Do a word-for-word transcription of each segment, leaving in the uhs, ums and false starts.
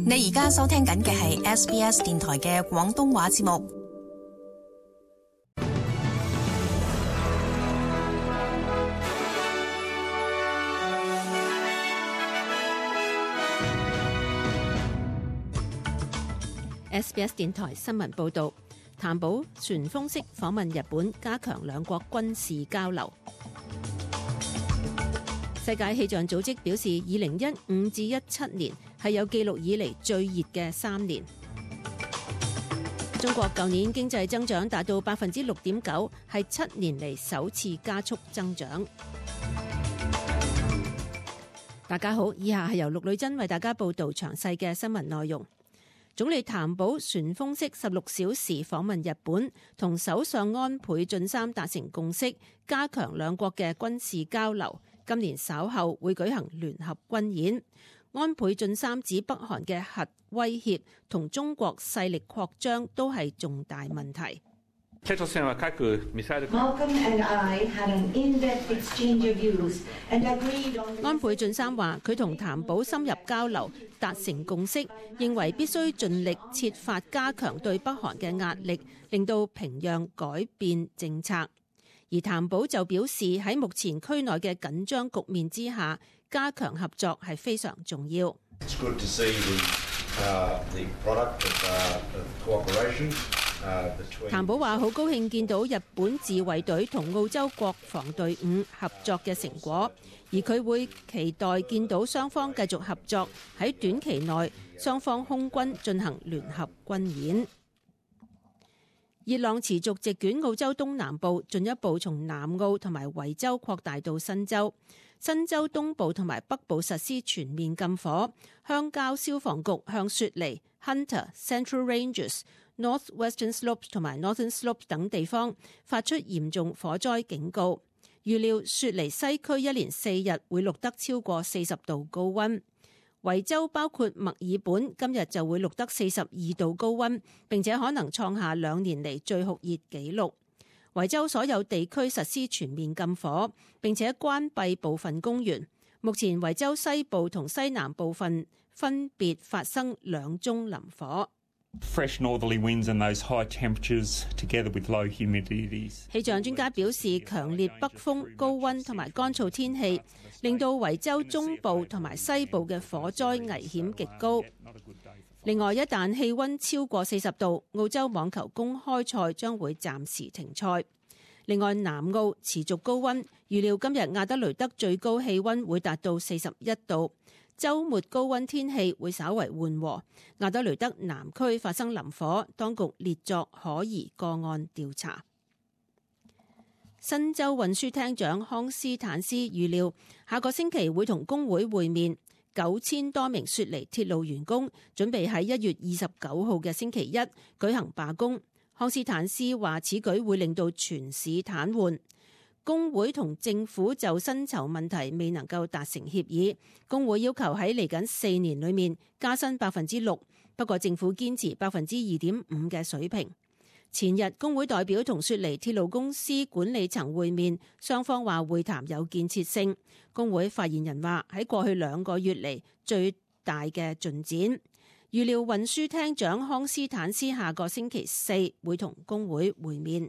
你而家收聽緊嘅係 S B S 電台嘅廣東話節目。 S B S 電台新聞報道，譚寶旋風式訪問日本，加強兩國軍事交流。世界氣象組織表示，二零一五至一七年係有記錄以嚟最熱嘅三年。中國舊年經濟增長達到百分之六點九，係七年嚟首次加速增長。大家好，以下係由陸女珍為大家報道詳細嘅新聞內容。總理譚寶旋風式十六小時訪問日本，同首相安倍晉三達成共識，加強兩國嘅軍事交流。今年稍後會舉行聯合軍演。安倍晉三指北韓嘅核威脅同中國勢力擴張都係重大問題。 北朝鮮は核ミサイル。 安倍晉三話：佢同譚寶深入交流，達成共識，認為必須盡力設法加強對北韓嘅壓力，令到平壤改變政策。而譚寶就表示，喺目前區內嘅緊張局面之下，加強合作係非常重要。譚寶話：好高興見到日本自衛隊同澳洲國防隊伍合作嘅成果，而佢會期待見到雙方繼續合作，喺短期內雙方空軍進行聯合軍演。熱浪持續席捲澳洲東南部，進一步從南澳同埋維州擴大到新州。新州東部同埋北部實施全面禁火，鄉郊消防局向雪梨、Hunter、Central Ranges、North Western Slopes 同埋 Northern Slopes 等地方發出嚴重火災警告。預料雪梨西區一連四日會錄得超過四十度高溫。維州包括墨爾本今日就會錄得四十二度高溫，並且可能創下兩年嚟最酷熱紀錄。維州所有地區實施全面禁火，並且關閉部分公園。目前維州西部同西南部分分別發生兩宗林火。 Fresh northerly winds and those high temperatures together with low humidity. 氣象專家表示，強烈北風、高溫同埋乾燥天氣令到維州中部同埋西部嘅火災危險極高。另外，一旦氣溫超過四十度，澳洲網球公開賽將會暫時停賽。另外，南澳持續高溫，預料今日亞德雷德最高氣溫會達到四十一度。週末高溫天氣會稍為緩和。亞德雷德南區發生林火，當局列作可疑個案調查。新州運輸廳長康斯坦斯預料下個星期會同工會會面。九千多名雪梨鐵路員工準備喺一月二十九號嘅星期一舉行罷工。康斯坦斯話此舉會令到全市癱瘓。工會同政府就薪酬問題未能夠達成協議，工會要求喺嚟緊四年裏面加薪百分之六，不過政府堅持百分之二點五嘅水平。前日工會代表同雪梨鐵路公司管理層會面，雙方話會談有建設性。工會發言人話喺過去兩個月嚟最大嘅進展。預料運輸廳長康斯坦斯下個星期四會同工會會面。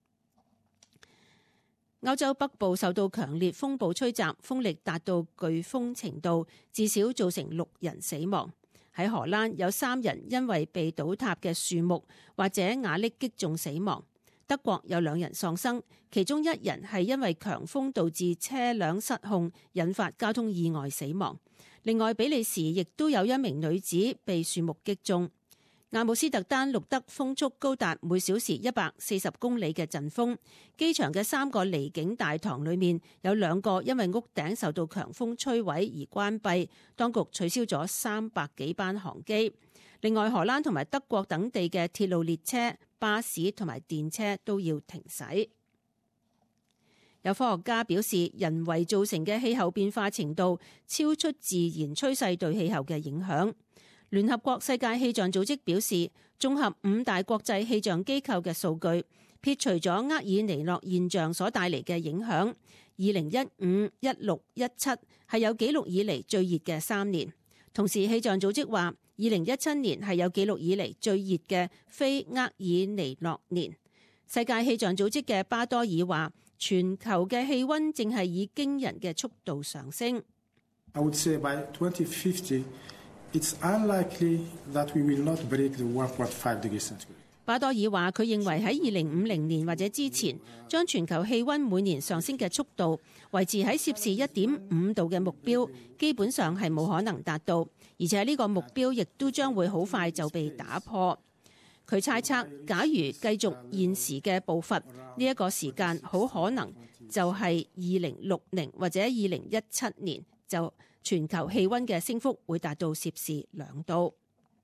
歐洲北部受到強烈風暴吹襲，風力達到颶風程度，至少造成六人死亡。喺荷蘭有三人因為被倒塌嘅樹木或者瓦礫擊中死亡。德國有兩人喪生，其中一人係因為強風導致車輛失控，引發交通意外死亡。另外，比利時亦都有一名女子被樹木擊中。阿姆斯特丹錄得風速高達每小時一百四十公里嘅陣風，機場嘅三個離境大堂裏面有兩個因為屋頂受到強風摧毀而關閉，當局取消咗三百幾班航機。另外，荷蘭同埋德國等地嘅鐵路列車、巴士同埋電車都要停駛。有科學家表示，人為造成嘅氣候變化程度超出自然趨勢對氣候嘅影響。聯合國世界氣象組織表示，綜合五大國際氣象機構嘅數據，撇除咗厄爾尼諾現象所帶嚟嘅影響，二零一五、一六、一七係有紀錄以嚟最熱嘅三年。 同時氣象組織話，二零一七年係有紀錄以嚟最熱嘅非厄爾尼諾年。世界氣象組織嘅巴多爾話，全球嘅氣溫正係以驚人嘅速度上升。 I would say by twenty fifty, it's unlikely that we will not break the one point five degrees centigrade. 巴多爾話，佢認為喺二零五零年或者之前，將全球氣溫每年上升嘅速度維持喺攝氏一點五度嘅目標，基本上係冇可能達到，而且呢個目標亦都將會好快就被打破。佢猜測，假如繼續現時嘅步伐，呢、這、一個時間好可能就係二零六零或者二零一七年，就全球氣溫嘅升幅會達到攝氏兩度。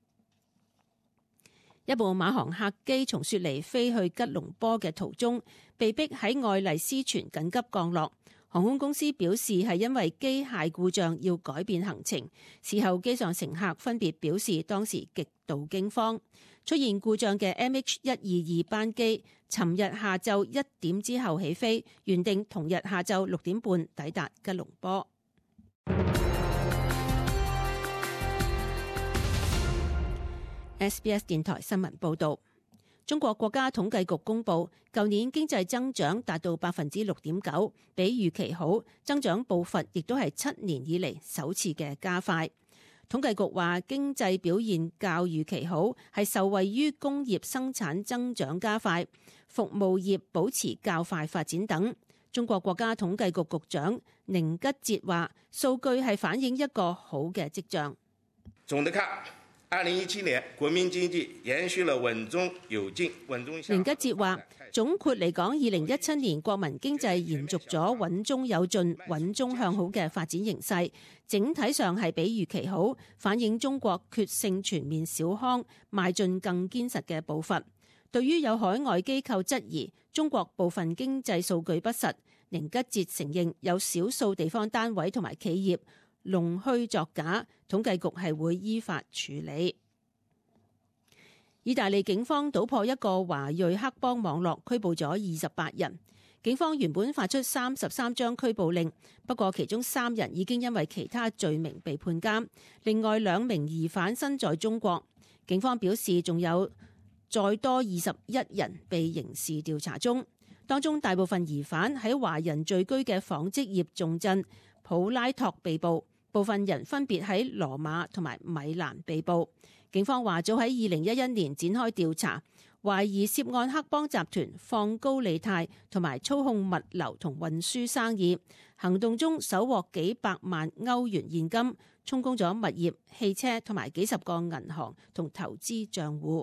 一部馬航客機從雪梨飛去吉隆坡嘅途中，被逼喺愛麗絲泉緊急降落。航空公司表示係因為機械故障要改變行程。事後機上乘客分別表示當時極度驚慌。出現故障嘅 M H 一二二班機，尋日下晝一點之後起飛，原定同日下晝六點半抵達吉隆坡。S B S 電台新聞報導，中國國家統計局公佈，舊年經濟增長達到百分之六點九，比預期好，增長步伐亦都係七年以嚟首次嘅加快。統計局話，經濟表現較預期好，係受惠於工業生產增長加快、服務業保持較快發展等。中國國家統計局局長寧吉喆話，數據係反映一個好嘅跡象。 總的看，二零一七年國民經濟延續了穩中有進、穩中向。 寧吉喆話，總括嚟講，二零一七年國民經濟延續咗穩中有進、穩中向好嘅發展形勢，整體上係比預期好，反映中國決勝全面小康、邁進更堅實嘅步伐。對於有海外機構質疑中國部分經濟數據不實，寧吉喆承認有少數地方單位同埋企業弄虛作假，統計局係會依法處理。意大利警方搗破一個華裔黑幫網絡，拘捕咗二十八人。警方原本發出三十三張拘捕令，不過其中三人已經因為其他罪名被判監，另外兩名疑犯身在中國。警方表示仲有再多二十一人被刑事調查中，當中大部分疑犯喺華人聚居嘅紡織業重鎮普拉托被捕，部分人分別喺羅馬同埋米蘭被捕。警方話早喺二零一一年展開調查，懷疑涉案黑幫集團放高利貸同埋操控物流同運輸生意，行動中搜獲幾百萬歐元現金，充公咗物業、汽車同埋幾十個銀行同投資賬戶。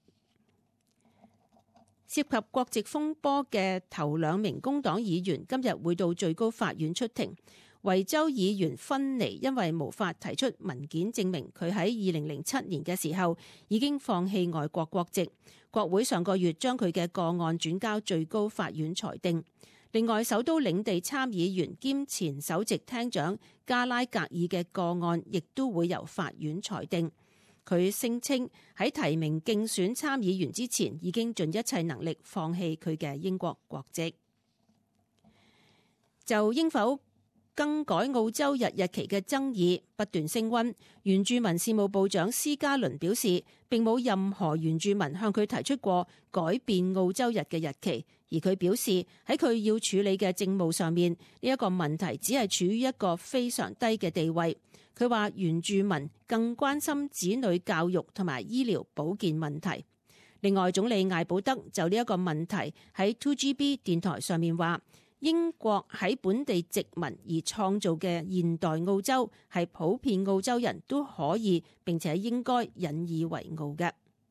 涉及國籍風波嘅頭兩名工黨議員今日會到最高法院出庭。維州議員芬尼因為無法提出文件證明佢喺二零零七年嘅時候已經放棄外國國籍，國會上個月將佢嘅個案轉交最高法院裁定。另外，首都領地參議員兼前首席廳長加拉格爾嘅個案亦都會由法院裁定。佢聲稱喺提名競選參議員之前已經盡一切能力放棄佢嘅英國國籍。就應否更改澳洲日日期嘅爭議不斷升溫，原住民事務部長施加倫表示，並冇任何原住民向佢提出過改變澳洲日嘅日期，而佢表示喺佢要處理嘅政務上面，呢一個問題只係處於一個非常低嘅地位。佢話原住民更關心子女教育同埋醫療保健問題。另外，總理艾保德就呢一個問題喺 two G B 電台上面話，英國喺本地殖民而創造嘅現代澳洲係普遍澳洲人都可以並且應該引以為傲嘅。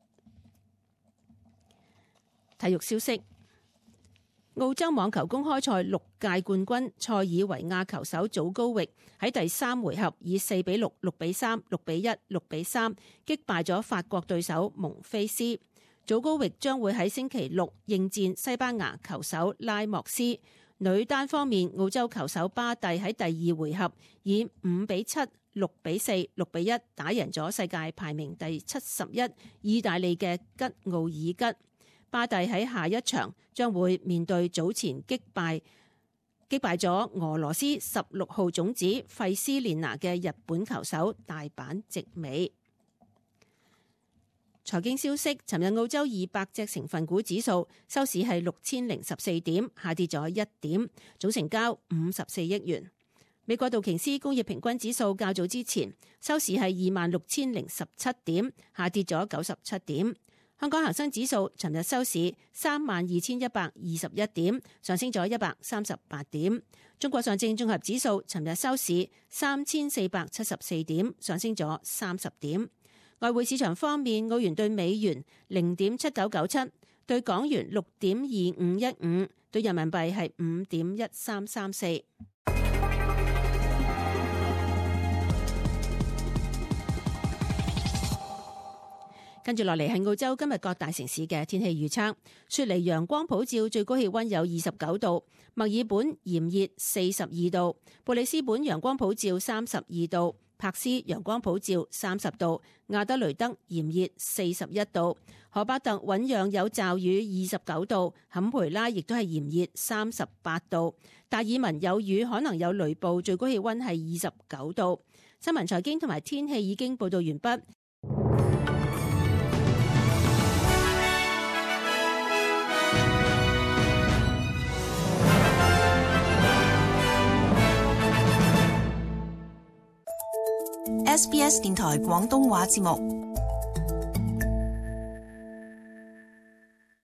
體育消息，澳洲網球公開賽六屆冠軍塞爾維亞球手祖高域喺第三回合以四比六、六比三、六比一、六比三擊敗咗法國對手蒙菲斯。祖高域將會喺星期六應戰西班牙球手拉莫斯。女單方面，澳洲球手巴蒂喺第二回合以五比七、六比四、六比一打贏咗世界排名第七十一意大利嘅吉奧爾吉。巴蒂喺下一場將會面對早前擊敗擊敗咗俄羅斯十六號種子費斯列拿嘅日本球手大阪直美。財經消息，尋日澳洲二百隻成分股指數收市係六千零十四點，下跌咗一點，總成交五十四億元。美國道瓊斯工業平均指數較早之前收市係二萬六千零十七點，下跌咗九十七點。香港恒生指數尋日收市三萬二千一百二十一點，上升咗一百三十八點。中國上證綜合指數尋日收市三千四百七十四點，上升咗三十點。外匯市場方面，澳元對美元零點七九九七，對港元六點二五一五，對人民幣係五點一三三四。跟住落嚟係澳洲今日各大城市嘅天氣預測。雪梨陽光普照，最高氣溫有二十九度；墨爾本炎熱四十二度；布里斯本陽光普照三十二度。柏斯陽光普照三十度，亞德雷德炎熱四十一度，荷巴特醞釀有驟雨二十九度，坎培拉亦都係炎熱三十八度，達爾文有雨可能有雷暴，最高氣溫係二十九度。新聞財經同埋天氣已經報道完畢。 S B S 電台廣東話節目。